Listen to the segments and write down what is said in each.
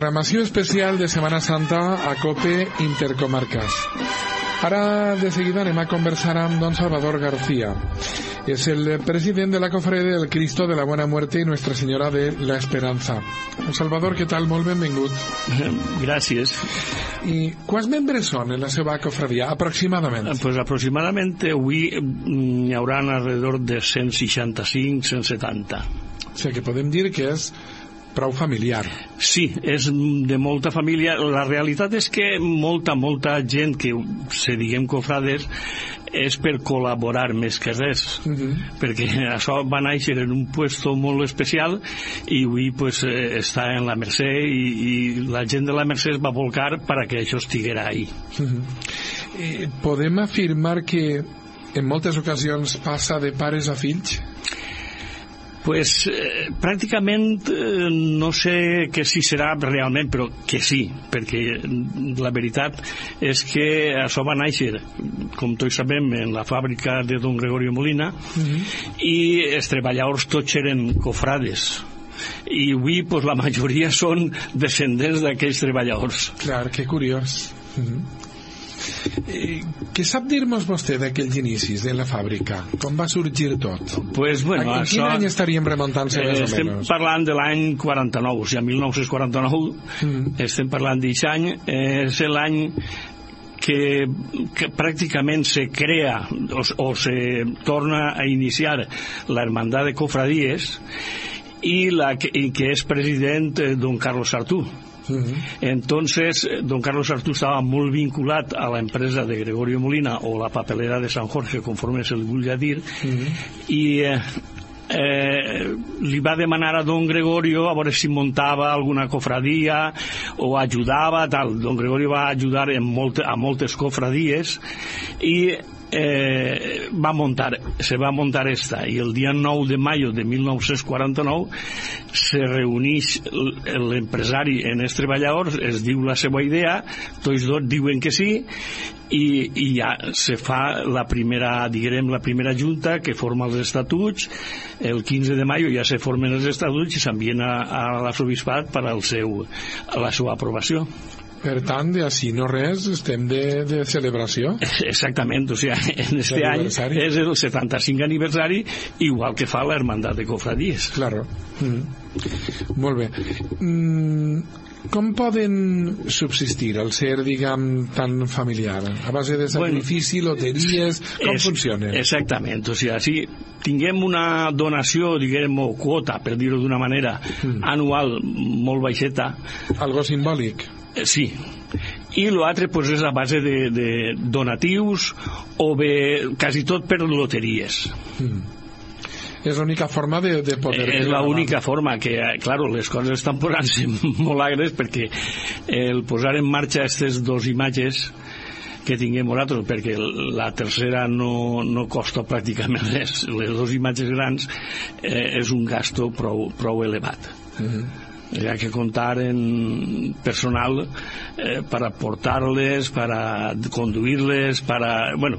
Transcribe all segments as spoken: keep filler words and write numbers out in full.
programació especial de Setmana Santa a COPE Intercomarcas. Ara de seguida anem a conversar amb don Salvador García. És el president de la Cofradía del Cristo de la Buena Muerte y Nuestra Señora de la Esperanza. Don Salvador, què tal? Molt benvingut. Gràcies. I quants membres són en la seva cofradia, aproximadament? Pues aproximadamente avui hi haurà alrededor de cent seixanta-cinc a cent setanta. O sigui que podem dir que és prou familiar. Sí, és de molta família. La realitat és que molta, molta gent que se diguem cofrades és per col·laborar més que res, uh-huh. perquè això va néixer en un puesto molt especial i avui pues, està en la Mercè i, i la gent de la Mercè es va volcar perquè això estiguera ahí. Uh-huh. Eh, podem afirmar que en moltes ocasions passa de pares a fills? Pues eh, pràcticament eh, no sé que si serà realment, però que sí, perquè la veritat és que això va néixer, com tots sabem, en la fàbrica de don Gregorio Molina, uh-huh. i els treballadors tots eren cofrades. I avui pues, la majoria són descendents d'aquells treballadors. Clar, que curiós. Uh-huh. Eh, què sap dir-nos vostè d'aquells inicis de la fàbrica? Com va sorgir tot? Pues, bueno, en quin això, any estaríem remuntant-se eh, més o estem menys? parlant de l'any quaranta-nou, o sigui, mil nou-cents quaranta-nou, mm. estem parlant d'aquest any, eh, és l'any que, que pràcticament se crea o, o se torna a iniciar la Hermandad de Cofradíes i, la, i que és president eh, don Carlos Sartú. Uh-huh. Entonces don Carlos Sartú estava molt vinculat a la empresa de Gregorio Molina o la papelera de San Jorge, conforme se li vulgui dir, uh-huh. i eh, eh, li va demanar a don Gregorio a veure si muntava alguna cofradia o ajudava tal. Don Gregorio va ajudar en molte, a moltes cofradies i Eh, va muntar, se va muntar esta, i el dia nou de mayo de mil nou-cents quaranta-nou se reuneix l'empresari en els treballadors, es diu la seva idea, tots dos diuen que sí i, i ja se fa la primera, diguem, la primera junta que forma els estatuts. El quinze de mayo ja se formen els estatuts i s'envien a, a l'arsobisbat per al seu, a la seva aprovació. Per tant, de així no res, estem de, de celebració. Exactament, o sigui, en este any és el setanta-cinc aniversari, igual que fa la Hermandad de Cofradíes. Claro. Mm. Molt bé. Mm, com poden subsistir al ser, diguem, tan familiar? A base de sacrifici, bueno, loteries, com és, funciona? Exactament, o sigui, si tinguem una donació, diguem, o quota, per dir-ho d'una manera, mm. anual molt baixeta. Algo simbòlic. Sí, i l'altre pues, és a base de, de donatius o bé quasi tot per loteries. Mm. És l'única forma de, de poder... És l'única forma que, claro, les coses estan posant-se molt agres perquè el posar en marxa aquestes dues imatges que tinguem nosaltres, perquè la tercera no, no costa pràcticament res, les dues imatges grans eh, és un gasto prou, prou elevat. Mm-hmm. Hi ha que comptar en personal eh, para portar-les, para conduir-les, para... Bueno,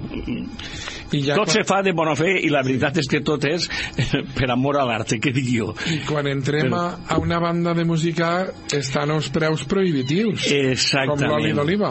i ja tot quan... se fa de bona fe i la veritat és que tot és eh, per amor a l'arte, que dic jo. I quan entrem Però... a una banda de música estan els preus prohibitius. Exactament. Com l'oli d'oliva.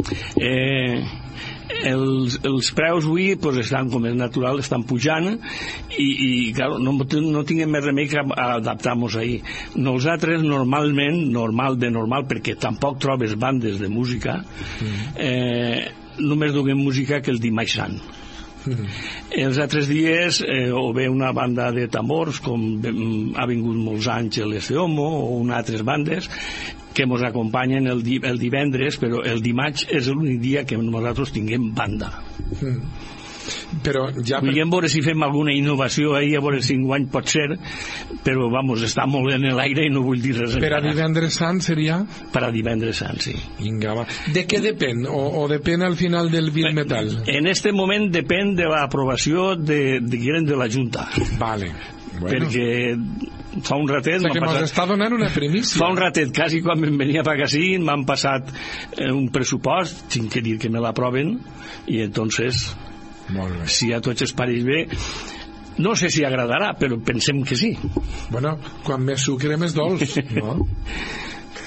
Eh... Els, els preus avui pues, estan, com és natural, estan pujant i, i claro, no, no tinguem més remei que adaptar-nos ahí. Nosaltres normalment, normal de normal, perquè tampoc trobes bandes de música, mm. eh, només duguem música que el dimarts sant. Mm. Els altres dies eh, o bé una banda de tambors com ha vingut molts anys l'Este Homo o unes altres bandes que ens acompanyen el, di el divendres, però el dimarts és l'únic dia que nosaltres tinguem banda. Mm. Però ja per... Volíem veure si fem alguna innovació ahí, a veure si enguany pot ser, però vamos, està molt en l'aire i no vull dir res. Per a divendres sant seria? Per a divendres sant, sí. Vinga, va. De què depèn? O, o depèn al final del bill metal? En este moment depèn de l'aprovació de, de, de la Junta. Vale. Bueno. Perquè fa un ratet... O sigui que passat... m'està donant una primícia. Fa un ratet, quasi quan em venia per ací, m'han passat eh, un pressupost, tinc que dir que me l'aproven, i entonces... Molt bé. Si a tots els pareix bé, no sé si agradarà, però pensem que sí. Bueno, quan més sucre més dolç, no?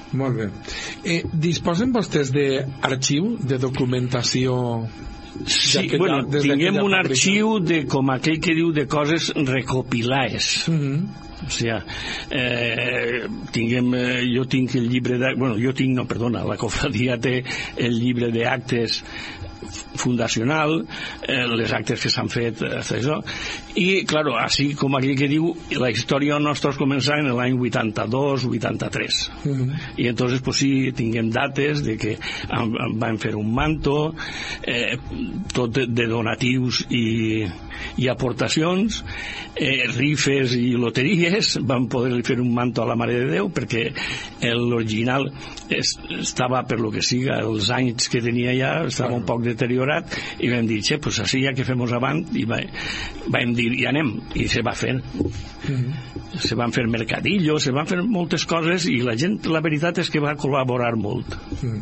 Molt bé. Eh, disposen vostès d'arxiu, de documentació? Sí, bueno, tinguem un arxiu de, com aquell que diu, de coses recopilades. Mm-hmm. O sigui, eh, tinguem, eh, jo tinc el llibre de, bueno, jo tinc, no, perdona, la cofradia té el llibre d'actes fundacional, eh, les actes que s'han fet, eh, això. I, claro, així com aquell que diu, la història nostra comença en l'any vuitanta-dos vuitanta-tres. Mm-hmm. I entonces, pues sí, tinguem dates de que van fer un manto, eh, tot de, de donatius i, i aportacions, eh, rifes i loteries, van poder fer un manto a la Mare de Déu, perquè l'original es, estava, per lo que siga, els anys que tenia ja, estava un poc deteriorat, i vam dir, xe, pues així ja que fem avant, i va, vam dir, i anem, i se va fer. Mm-hmm. Se van fer mercadillos, se van fer moltes coses, i la gent, la veritat és que va col·laborar molt. Mm.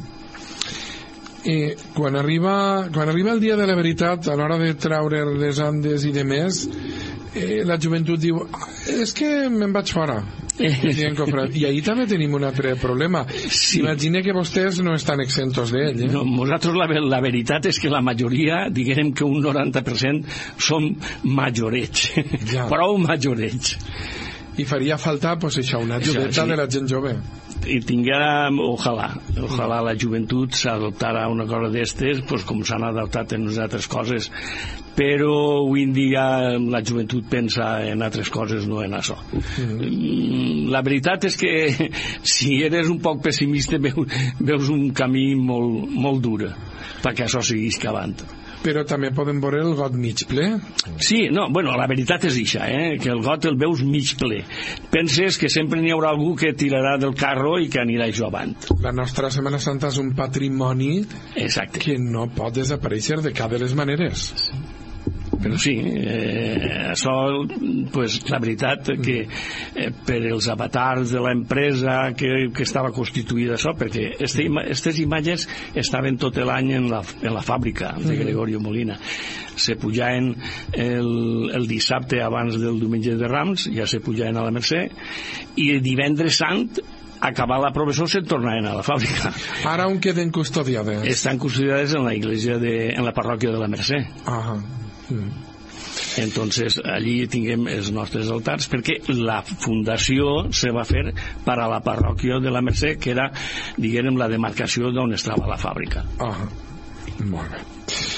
Eh, quan arriba quan arriba el dia de la veritat, a l'hora de traure les andes i de més, eh, la joventut diu, és que me'n vaig fora. I ahir també tenim un altre problema. Sí. Imagina que vostès no estan exentos d'ell, eh? No, nosaltres la, la veritat és que la majoria, diguem que un noranta per cent som majorets, ja. Prou majorets. I faria falta, pues, això, una ajudeta, sí, de la gent jove. I tinguera, ojalà, ojalà la joventut s'adoptara una cosa d'estes, pues, com s'han adoptat en unes altres coses, però avui en dia la joventut pensa en altres coses, no en això. Mm-hmm. La veritat és que si eres un poc pessimista veus, veus un camí molt, molt dur perquè això seguís cavant. Però també podem veure el got mig ple. Sí, no, bueno, la veritat és això, eh? Que el got el veus mig ple. Penses que sempre n'hi haurà algú que tirarà del carro i que anirà això avant. La nostra Setmana Santa és un patrimoni. Exacte. Que no pot desaparèixer de cap de les maneres. Sí. Però sí, eh, això, pues, la veritat que eh, per els avatars de l'empresa que, que estava constituïda això, perquè aquestes imatges estaven tot l'any en la, en la fàbrica de Gregorio Molina. Se pujaven el, el dissabte abans del diumenge de Rams, ja se pujaven a la Mercè, i divendres sant, acabar la professó, se tornaven a la fàbrica. Ara on queden custodiades? Estan custodiades en la iglesia de, en la parròquia de la Mercè. Ahà. Mm. Entonces allí tinguem els nostres altars, perquè la fundació se va fer per a la parròquia de la Mercè, que era, diguem, la demarcació d'on estava la fàbrica. Ah, molt bé.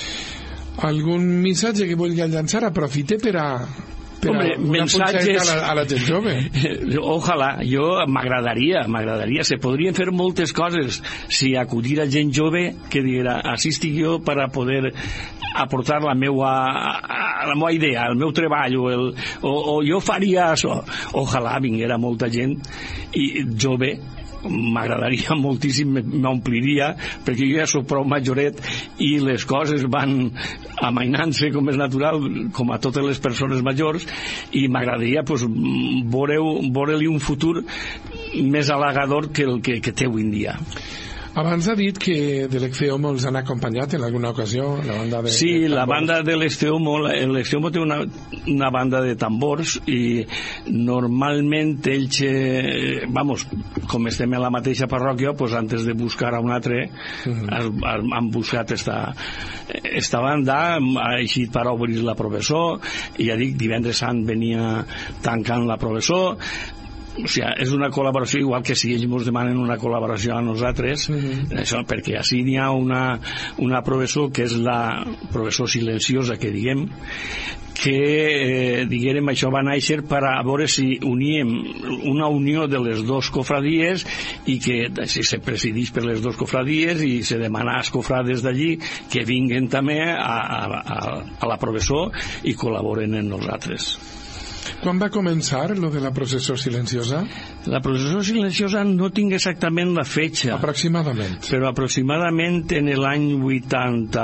Algun missatge que vulgui llançar? Aprofite per a per Hombre, mensatges a la, a la gent jove. Ojalà, jo m'agradaria m'agradaria, se podrien fer moltes coses si acudir a gent jove que diguera, així estic jo per a poder aportar la meua, la meua idea, el meu treball o, el, o, o jo faria això. Ojalà vinguera molta gent i jove, m'agradaria moltíssim, m'ompliria, perquè jo ja soc prou majoret i les coses van amainant-se com és natural, com a totes les persones majors, i m'agradaria, pues, veure-li un futur més halagador que el que, que té avui en dia. Abans ha dit que de l'Exteomo els han acompanyat en alguna ocasió, la banda de... Sí, de la banda de l'Exteomo, l'Exteomo té una, una banda de tambors i normalment ells, eh, vamos, com estem en la mateixa parròquia, pues antes de buscar a un altre, uh-huh. han buscat esta, esta banda, ha eixit per obrir la professor, i ja dic, divendres sant venia tancant la professor. O sigui, és una col·laboració, igual que si ells ens demanen una col·laboració a nosaltres, mm-hmm. això, perquè així n'hi ha una, una professor que és la professor silenciosa, que diguem, que, eh, diguem, això va néixer per a veure si uníem una unió de les dues cofradies i que si se presidís per les dues cofradies i se demana als cofrades d'allí que vinguen també a, a, a la professor i col·laboren en nosaltres. Quan va començar lo de la processó silenciosa? La processó silenciosa no tinc exactament la fetxa. Aproximadament. Però aproximadament en l'any vuitanta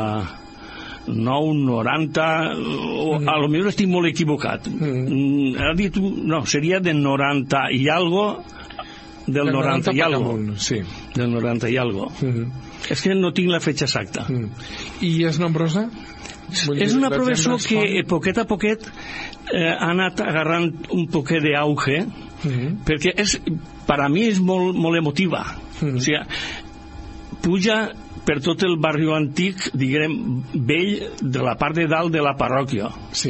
nou, noranta, o mm. a lo millor estic molt equivocat. Mm. Ha dit, no, seria de noranta i algo, del noranta i algo. Amunt, sí. Del noranta i algo. Mm. És que no tinc la fetxa exacta. Mm. I és nombrosa? Vull és dir, una professó que eh, poquet a poquet eh, ha anat agarrant un poquet d'auge, uh-huh. perquè és, per a mi és molt, molt emotiva. Mm. O sigui, puja per tot el barri antic, diguem, vell, de la part de dalt de la parròquia. Sí.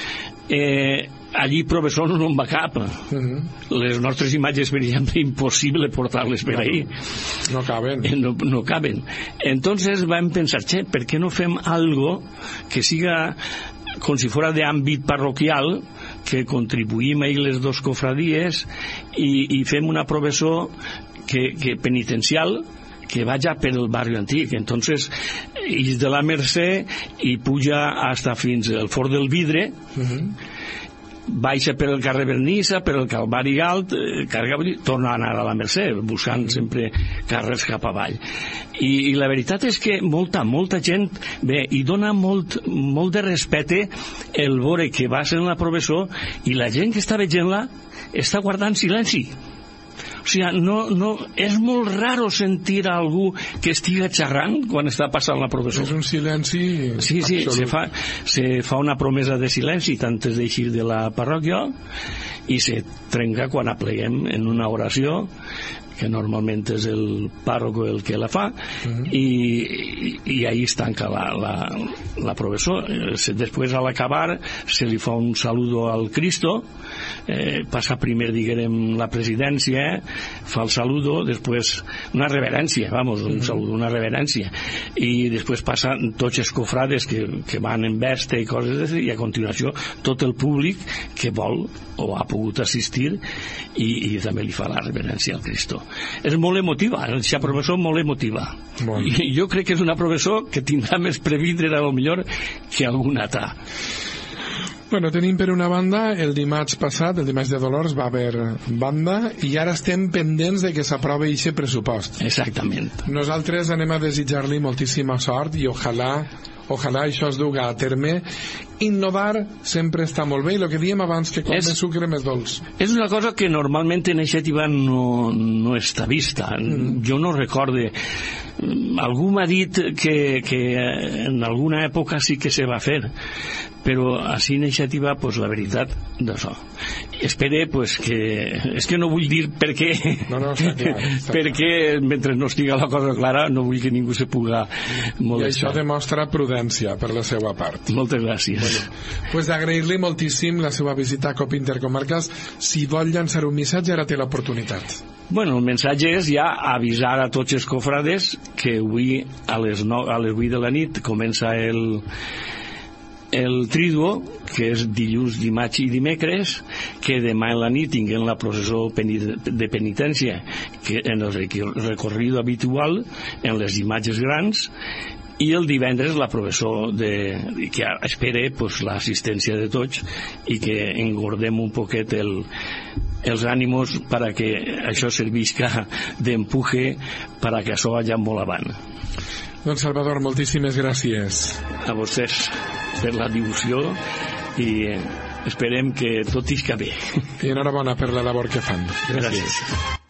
Eh, allí professors no en va cap. Uh-huh. Les nostres imatges, per exemple, impossible portar-les per ahí. No caben. No, no caben. Entonces vam pensar, che, per què no fem algo que siga com si fora d'àmbit parroquial, que contribuïm a les dos cofradies i, i fem una professó que, que penitencial que vaya per el barri antic. Entonces, és de la Mercè i puja hasta fins al Fort del Vidre, uh-huh. baixa per el carrer Vernissa, per el Calvari Alt, eh, carga, torna a anar a la Mercè, buscant sempre carrers cap avall. I, i la veritat és que molta, molta gent, bé, i dona molt, molt de respecte el veure que va ser en la professó i la gent que està veient-la està guardant silenci. O sigui, no, no, és molt raro sentir a algú que estiga xerrant quan està passant la professó. És un silenci sí, sí, absolut. Se fa, se fa una promesa de silenci antes d'eixir de la parròquia i se trenca quan apleguem en una oració que normalment és el pàroco el que la fa, uh-huh. i, i, i ahí es tanca la, la, la professó. Després, a l'acabar, se li fa un saludo al Cristo, eh, passa primer, diguem, la presidència, fa el saludo, després una reverència, vamos, un uh-huh. saludo, una reverència, i després passa tots els cofrades que, que van en veste i coses d'això, i a continuació tot el públic que vol o ha pogut assistir i, i també li fa la reverència al Cristo. És molt emotiva, aquesta professó molt emotiva. Bon. I jo crec que és una professó que tindrà més previndre a lo millor que alguna altra. Bueno, tenim per una banda el dimarts passat, el dimarts de Dolors va haver banda i ara estem pendents de que s'aprovi aquest pressupost. Exactament. Nosaltres anem a desitjar-li moltíssima sort i ojalà ojalà això es duga a terme. Innovar sempre està molt bé i el que diem abans, que quan és, més sucre més dolç. És una cosa que normalment en iniciativa no, no està vista. Mm. Jo no recorde. Algú m'ha dit que, que en alguna època sí que se va fer, però així iniciativa, pues, la veritat d'això. Espere, pues, que... És que no vull dir per què, no, no, està clar, està perquè clar. Mentre no estiga la cosa clara no vull que ningú se puga molestar. I això demostra prudència per la seva part. Moltes gràcies. Bueno, pues d'agrair-li moltíssim la seva visita a Cope Intercomarques. Si vol llançar un missatge, ara té l'oportunitat. Bueno, el missatge és ja avisar a tots els cofrades que avui a les, no, a les vuit de la nit comença el, el Triduo, que és dilluns, dimarts i dimecres, que demà en la nit tinguem la processó de penitència, que en el recorrido habitual, en les imatges grans, i el divendres la professó de, que espera, pues, l'assistència de tots i que engordem un poquet el, els ànimos para que això servisca d'empuje para que això vagi molt avant. Doncs Salvador, moltíssimes gràcies a vostès per la difusió i esperem que tot isca bé. I enhorabona per la labor que fan. Gràcies, gràcies.